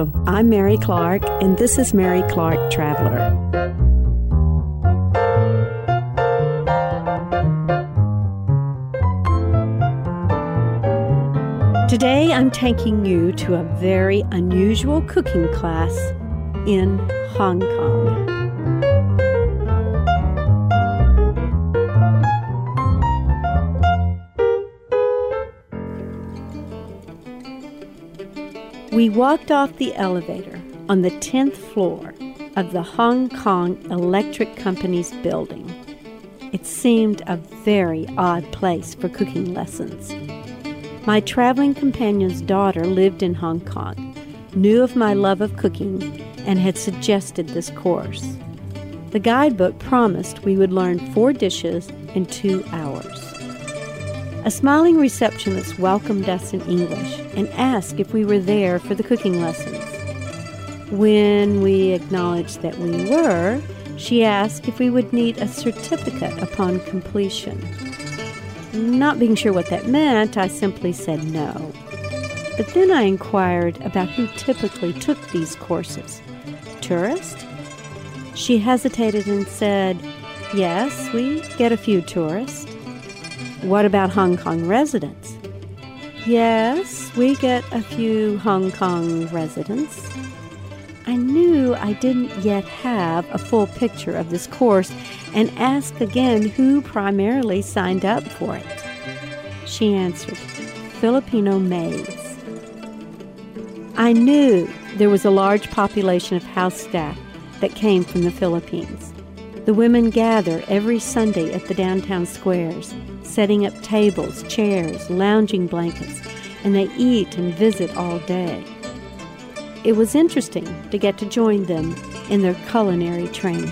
Hello, I'm Mary Clark, and this is Mary Clark Traveler. Today I'm taking you to a very unusual cooking class in Hong Kong. We walked off the elevator on the 10th floor of the Hong Kong Electric Company's building. It seemed a very odd place for cooking lessons. My traveling companion's daughter lived in Hong Kong, knew of my love of cooking, and had suggested this course. The guidebook promised we would learn 4 dishes in 2 hours. A smiling receptionist welcomed us in English and asked if we were there for the cooking lessons. When we acknowledged that we were, she asked if we would need a certificate upon completion. Not being sure what that meant, I simply said no. But then I inquired about who typically took these courses. Tourists? She hesitated and said, yes, we get a few tourists. What about Hong Kong residents? Yes, we get a few Hong Kong residents. I knew I didn't yet have a full picture of this course and asked again who primarily signed up for it. She answered, Filipino maids. I knew there was a large population of house staff that came from the Philippines. The women gather every Sunday at the downtown squares, setting up tables, chairs, lounging blankets, and they eat and visit all day. It was interesting to get to join them in their culinary training.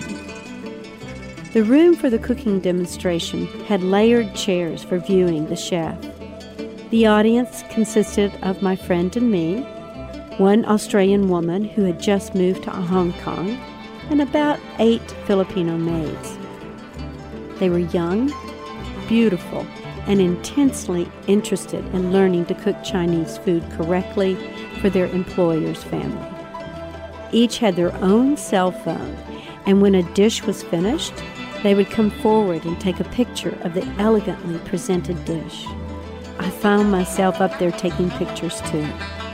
The room for the cooking demonstration had layered chairs for viewing the chef. The audience consisted of my friend and me, one Australian woman who had just moved to Hong Kong, and about 8 Filipino maids. They were young, beautiful, and intensely interested in learning to cook Chinese food correctly for their employer's family. Each had their own cell phone, and when a dish was finished, they would come forward and take a picture of the elegantly presented dish. I found myself up there taking pictures too.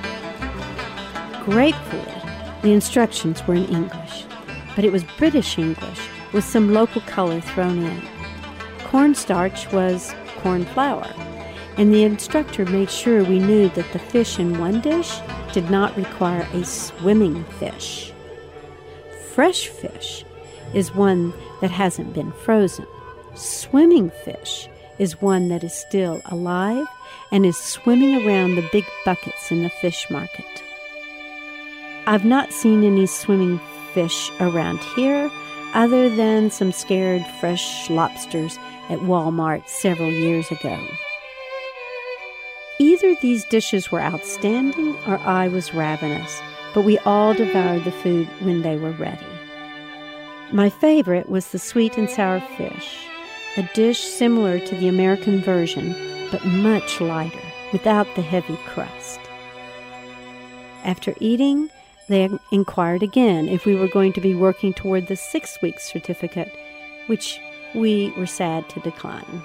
Gratefully, the instructions were in English, but it was British English with some local color thrown in. Cornstarch was corn flour, and the instructor made sure we knew that the fish in one dish did not require a swimming fish. Fresh fish is one that hasn't been frozen. Swimming fish is one that is still alive and is swimming around the big buckets in the fish market. I've not seen any swimming fish around here other than some scared fresh lobsters at Walmart several years ago. Either these dishes were outstanding or I was ravenous, but we all devoured the food when they were ready. My favorite was the sweet and sour fish, a dish similar to the American version, but much lighter, without the heavy crust. After eating, they inquired again if we were going to be working toward the 6-week certificate, which we were sad to decline.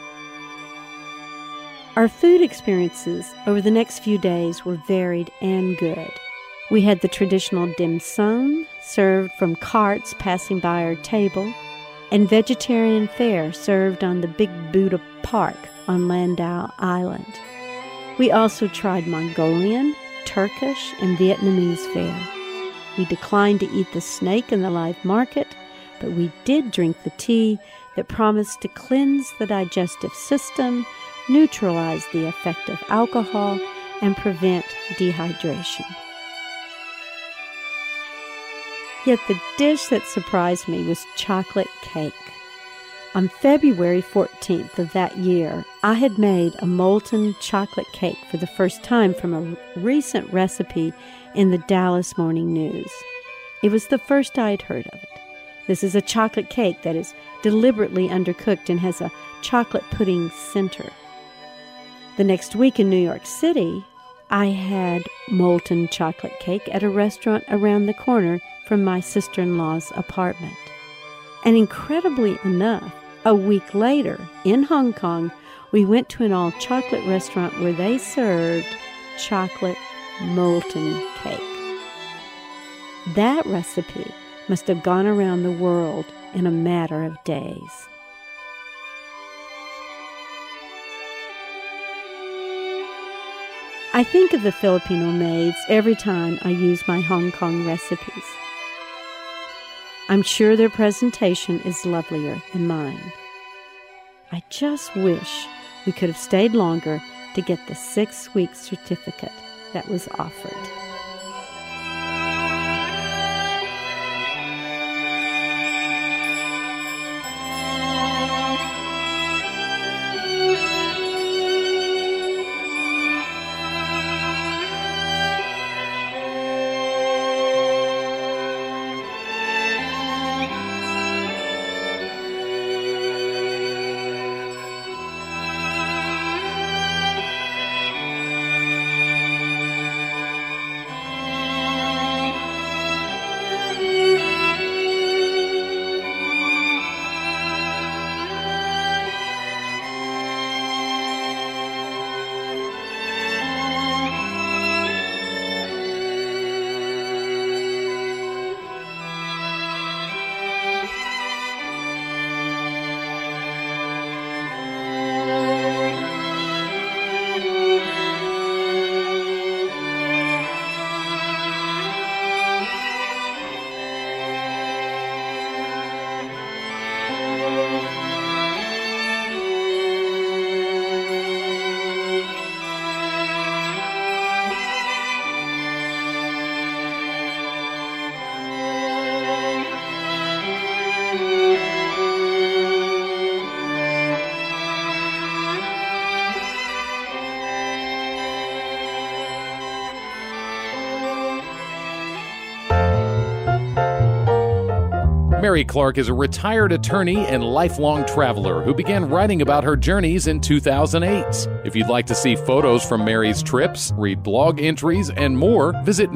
Our food experiences over the next few days were varied and good. We had the traditional dim sum served from carts passing by our table, and vegetarian fare served on the Big Buddha Park on Landau Island. We also tried Mongolian, Turkish, and Vietnamese fare. We declined to eat the snake in the live market, but we did drink the tea that promised to cleanse the digestive system, neutralize the effect of alcohol, and prevent dehydration. Yet the dish that surprised me was chocolate cake. On February 14th of that year, I had made a molten chocolate cake for the first time from a recent recipe in the Dallas Morning News. It was the first I'd heard of it. This is a chocolate cake that is deliberately undercooked and has a chocolate pudding center. The next week in New York City, I had molten chocolate cake at a restaurant around the corner from my sister-in-law's apartment. And incredibly enough, a week later, in Hong Kong, we went to an all-chocolate restaurant where they served chocolate molten cake. That recipe must have gone around the world in a matter of days. I think of the Filipino maids every time I use my Hong Kong recipes. I'm sure their presentation is lovelier than mine. I just wish we could have stayed longer to get the 6-week certificate that was offered. Mary Clark is a retired attorney and lifelong traveler who began writing about her journeys in 2008. If you'd like to see photos from Mary's trips, read blog entries, and more, visit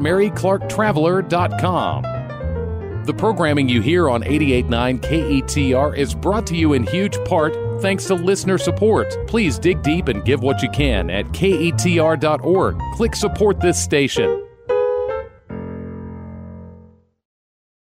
maryclarktraveler.com. The programming you hear on 88.9 KETR is brought to you in huge part thanks to listener support. Please dig deep and give what you can at ketr.org. Click Support this station.